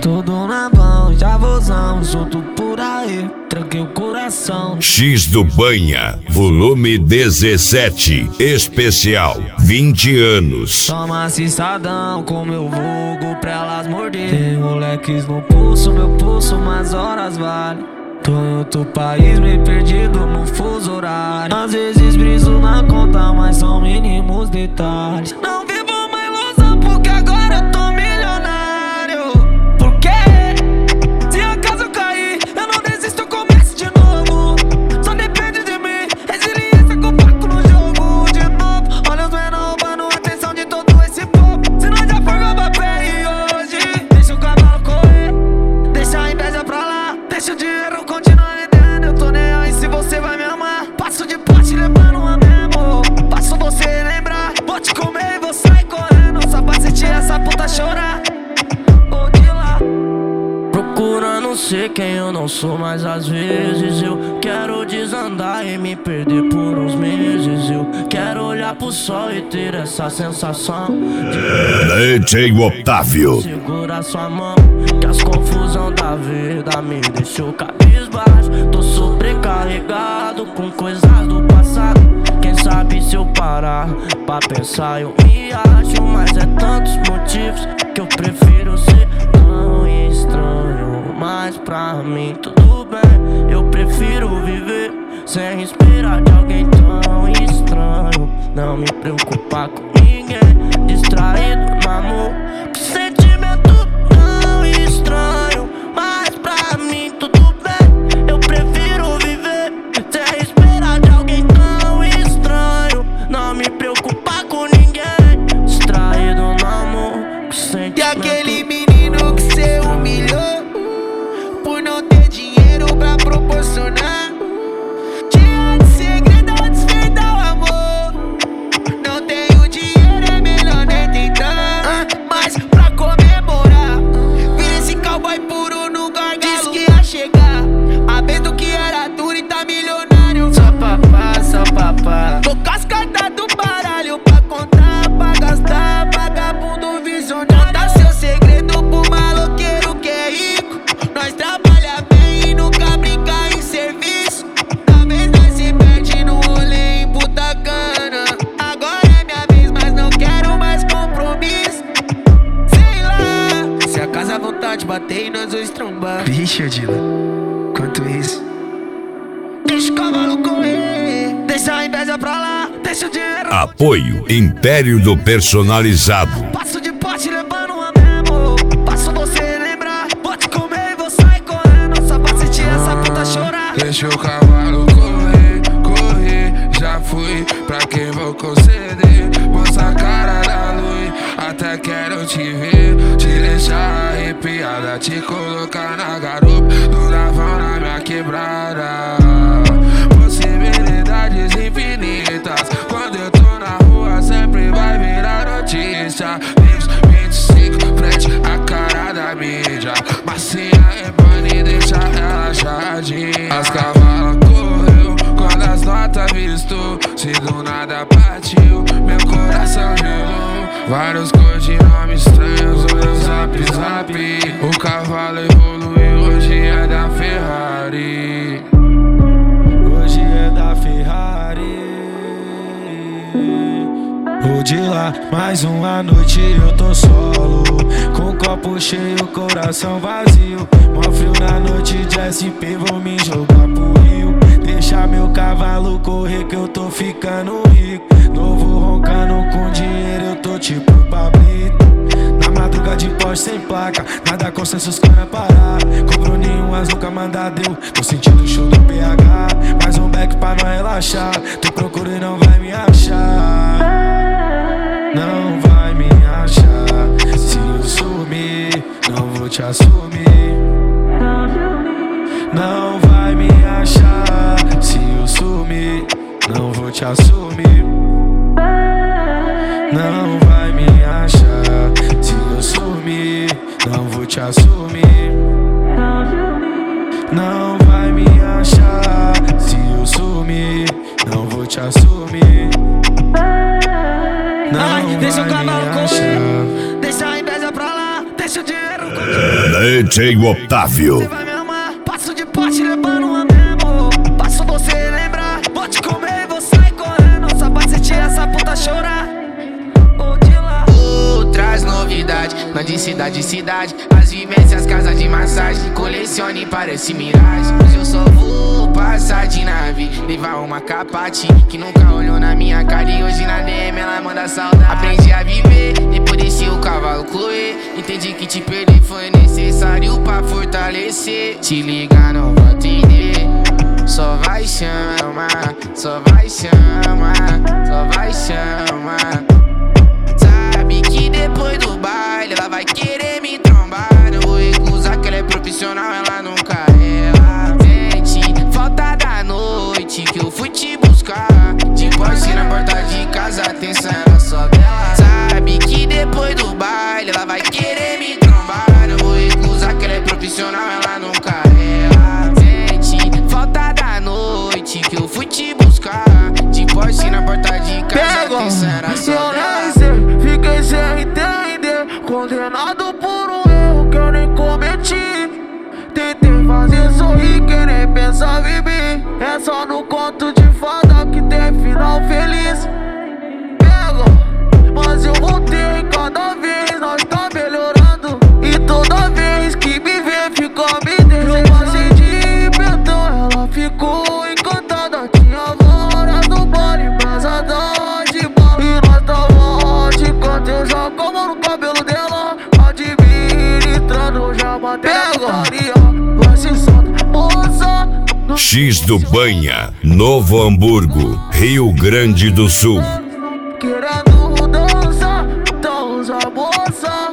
Tudo na mão, já vozão, solto por aí, tranquei o coração. X do Banha, volume 17, especial, 20 anos. Toma assadão com meu vulgo pra elas morder. Tem moleques no pulso, meu pulso umas horas vale. Tô em outro país, meio perdido no fuso horário. Às vezes briso na conta, mas são mínimos detalhes. Não vivo uma ilusão porque agora eu tô milionário. Por quê? Se acaso eu cair, eu não desisto, eu começo de novo. Só depende de mim, resiliência com o paco no jogo de novo. Olha os menores roubando a atenção de todo esse povo. Se nós já for Mbappé hoje, deixa o cavalo correr, deixa a inveja pra lá, deixa o dinheiro continuar rendendo. Eu tô nem aí se você vai me amar. Passo de pote levando uma memo, passo você lembrar. Vou te comer e vou sair correndo, só pra sentir essa puta chorar. Ou de lá procurando ser quem eu não sou, mas às vezes eu quero desandar e me perder por uns meses. Eu quero olhar pro sol e ter essa sensação de DJ Otávio. segura sua mão, que as confusão da vida me deixou cabisbaixo. Tô sobrecarregado com coisas do passado. Quem sabe se eu parar pra pensar eu me acho. Mas é tantos motivos que eu prefiro ser tão estranho. Mas pra mim tudo bem, eu prefiro viver sem esperar de alguém tão estranho. Não me preocupar com ninguém, distraído no amor. Que sentimento tão estranho. Mas pra mim tudo bem, eu prefiro viver sem esperar de alguém tão estranho. Não me preocupar com ninguém, distraído no amor. Que sentimento. E aquele menino que cê humilhou por não ter dinheiro pra proporcionar. Tinha de segredo ou desvendar o amor. Não tenho dinheiro, é melhor nem tentar. Mas pra comemorar, vira esse cowboy puro no gargalo. Diz que ia chegar a vez do que era duro e tá milionário. Só papá, só papá. Tô com as cartas do baralho pra contar, pra gastar. Vagabundo visionário. Conta seu segredo pro maloqueiro que é rico. Nós trabalha bem e nunca brinca em serviço. Talvez nós se perde no rolê em puta cana. Agora é minha vez, mas não quero mais compromisso. Sei lá, se a casa à vontade bater e nós dois trombar. Vixe, Odila, quanto isso? Deixa o cavalo correr, deixa a inveja pra lá, deixa o dinheiro. Apoio Império do Personalizado. Passo de pote levando uma memo, passo você lembrar. Vou te comer e vou sair correndo, só pra sentir essa puta chorar. Deixa o cavalo correr, correr. Já fui pra quem vou conceder. Moça a cara da luz, até quero te ver. Te deixar arrepiada, te colocar na garupa do navão na minha quebrada. Possibilidades infinitas. Quando eu tô na rua sempre vai virar notícia. Livros 25, frente à cara da mídia. Massinha é bunny, deixa ela charadinha. As cavalas correu quando as notas visto. Se do nada partiu, meu coração gelou. Vários codinomes estranhos no meu zap zap. O cavalo evoluiu, hoje é da Ferrari. Hoje é da Ferrari. O de lá, mais uma noite eu tô solo, com o copo cheio, coração vazio. Mó frio na noite de SP, vou me jogar pro rio. Deixa meu cavalo correr que eu tô ficando rico. Novo roncando com dinheiro, eu tô tipo Pablito. Na madruga de Porsche sem placa, nada consenso os cara parar. Compro nenhumas, nunca manda deu. Tô sentindo o show do PH, mais um back pra não relaxar. Tô procurando e não vai me achar. Não vai me achar. Se eu sumir, não vou te assumir. Não vai me achar. Se eu sumir, não vou te assumir. Não vai me achar. Se eu sumir, não vou te assumir. Não vai me achar. Se eu sumir, não vou te assumir. Não vai deixa o cavalo correr, deixa a inveja pra lá, deixa o dinheiro. DJ Otávio. Você vai me amar, passo de pote levando uma memo. Passo você lembrar, vou te comer e vou sair correndo. Só pra sentir essa puta chorar. Traz novidade, não de cidade em cidade. As vivências, casas de massagem. Colecione, parece miragem. Hoje eu só vou passar de nave, levar uma capate que nunca olhou na minha cara. E hoje na DM ela manda saudade. Aprendi a viver, depois desci o cavalo Chloe. Entendi que te perder foi necessário pra fortalecer. Te ligar não vou atender, só vai chamar, só vai chamar, só vai chamar. Sabe que depois do baile ela vai querer me trombar. Não vou recusar que ela é profissional, ela nunca ela sente falta da noite que eu fui te buscar. De Porsche na porta de casa, atenção, ela só dela. Sabe que depois do baile ela vai querer me trombar. Não vou recusar que ela é profissional, ela nunca ela sente falta da noite que eu fui te buscar. De Porsche na porta de casa, atenção, ela só dela. Fiquei sem entender, condenado por um erro que eu nem cometi. Tentei fazer sorrir, quem nem pensa em mim. É só no conto de fada que tem final feliz. Pega, mas eu voltei cada vez, nós tá melhorando. E toda vez que me vê, ficou me desejando. Eu passei de pentão, ela ficou encantada. Tinha várias no bar, embrasadão de bala. E nós tava de canto, eu já como no cabelo dela. Administrando, já matei a putaria. Vai se solta, moça. X do Banha, Novo Hamburgo, Rio Grande do Sul. Querendo dança, então usa a moça.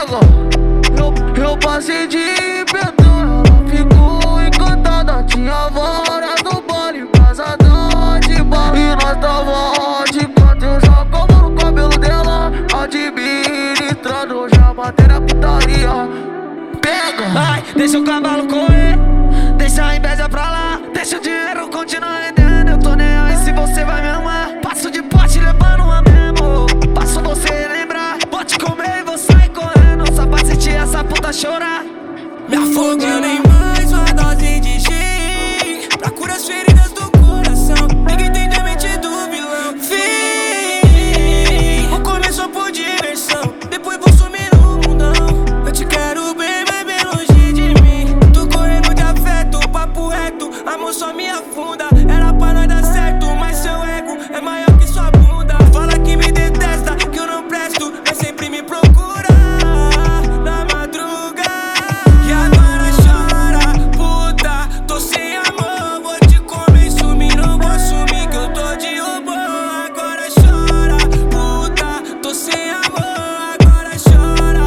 Pega, eu passei de pentão, ela ficou encantada. Tinha várias no bar, embrasadão de bala. E nós tava de canto, eu já como no cabelo dela. Administrando, já matei na putaria. Pega, ai, deixa o cavalo correr, deixa a inveja pra lá, deixa o dinheiro continuar rendendo. Eu tô nem aí se você vai me amar. Passo de pote levando uma memo. Passo você lembrar, vou te comer e vou sair correndo. Só pra sentir essa puta chorar. Me afogando em mais uma dose de gin, pra curar as feridas do coração. Ninguém tem demente do vilão. Fim, vou comer só por diversão, depois vou sumir no mundão. Eu te quero bem, mas bem longe de mim. Tô correndo de afeto, papo reto, amor só me afunda. Era pra nós dar certo, mas seu ego é maior que sua bunda. Fala que me detesta, que eu não presto, mas sempre me procura na madruga. E agora chora, puta, tô sem amor. Vou te comer e sumir, não vou sumir que eu tô de robô. Agora chora, puta, tô sem amor. Agora chora,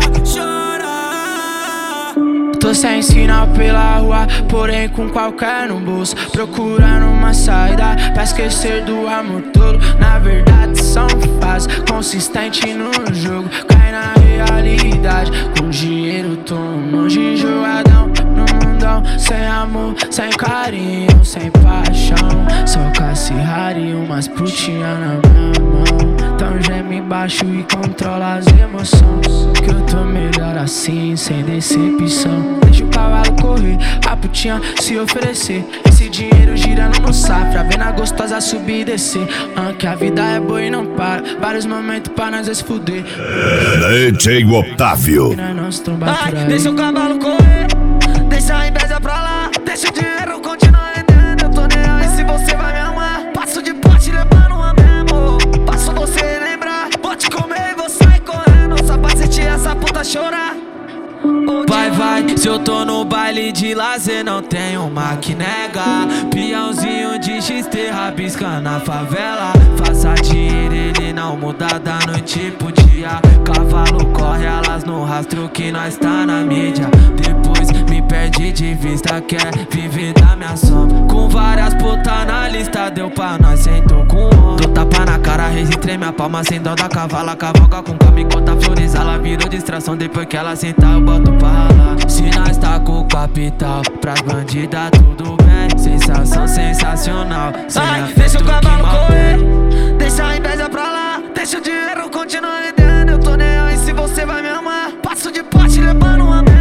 chora. Tô sem sinal pela rua, porém com qualquer no bolso, procurando uma saída pra esquecer do amor todo. Na verdade são fases, consistente no jogo, cai na realidade. Com dinheiro tô longe, jogadão no mundão. Sem amor, sem carinho, sem paixão, só caciar e umas putinhas na minha mão. Então geme baixo e controla as emoções, que eu tô melhor assim, sem decepção. Deixa o cavalo correr, a putinha se oferecer. Esse dinheiro girando no safra, vendo a gostosa subir e descer. Que a vida é boa e não para, vários momentos pra nós se fuder. DJ Otávio. Ai, deixa o cavalo correr, deixa a inveja pra lá, deixa o dinheiro continuar rendendo. Eu tô nem aí se você vai me amar. Passo de pote levando uma memo. Passo você lembrar, vou te comer e vou sair correndo. Só pra sentir essa puta chorar. Vai, se eu tô no baile de lazer, não tenho uma que nega. Peãozinho de XT, rabisca na favela. Faça dinheiro, ele não muda da noite pro dia. Cavalo corre, elas no rastro que nós tá na mídia. Depois me perde de vista, quer viver da minha sombra. Com várias putas na lista, deu pra nós, sentou com um. Dou tapa na cara, reis e treme a palma sem dó da cavala. Cavalga com calma enquanto flores, ela virou distração. Depois que ela sentar, eu boto pra ralar. Se nós tá com o capital, pras bandidas tudo bem. Sensação sensacional, sem deixa o cavalo correr, deixa a inveja pra lá, deixa o dinheiro continuar rendendo. Eu tô nem aí se você vai me amar. Passo de pote levando uma